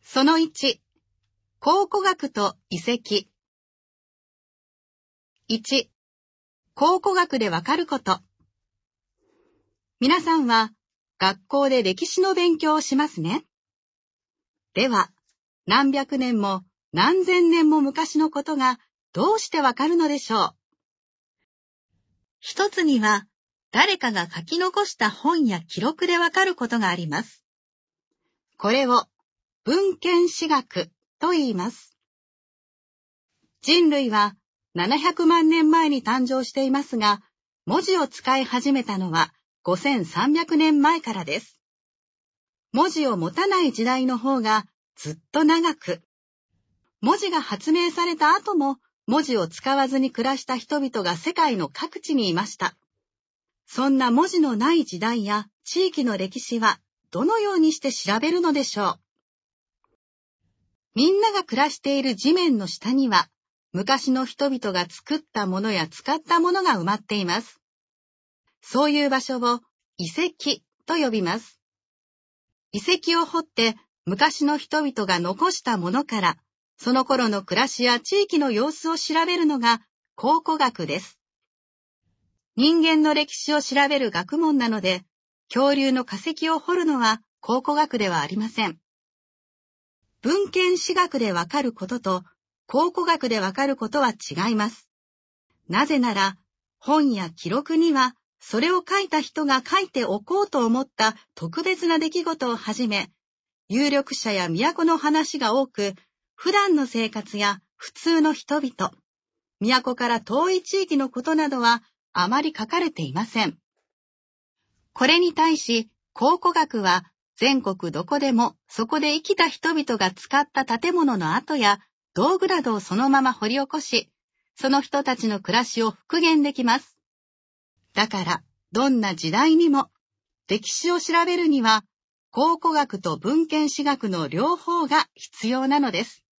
その1、考古学と遺跡。1、考古学でわかること。皆さんは学校で歴史の勉強をしますね。では、何百年も何千年も昔のことがどうしてわかるのでしょう。一つには、誰かが書き残した本や記録でわかることがあります。これを文献史学と言います。人類は700万年前に誕生していますが、文字を使い始めたのは5300年前からです。文字を持たない時代の方がずっと長く、文字が発明された後も文字を使わずに暮らした人々が世界の各地にいました。そんな文字のない時代や地域の歴史はどのようにして調べるのでしょう。みんなが暮らしている地面の下には、昔の人々が作ったものや使ったものが埋まっています。そういう場所を遺跡と呼びます。遺跡を掘って昔の人々が残したものから、その頃の暮らしや地域の様子を調べるのが考古学です。人間の歴史を調べる学問なので、恐竜の化石を掘るのは考古学ではありません。文献史学でわかることと考古学でわかることは違います。なぜなら、本や記録にはそれを書いた人が書いておこうと思った特別な出来事をはじめ、有力者や都の話が多く、普段の生活や普通の人々、都から遠い地域のことなどはあまり書かれていません。これに対し、考古学は全国どこでもそこで生きた人々が使った建物の跡や道具などをそのまま掘り起こし、その人たちの暮らしを復元できます。だから、どんな時代にも歴史を調べるには、考古学と文献史学の両方が必要なのです。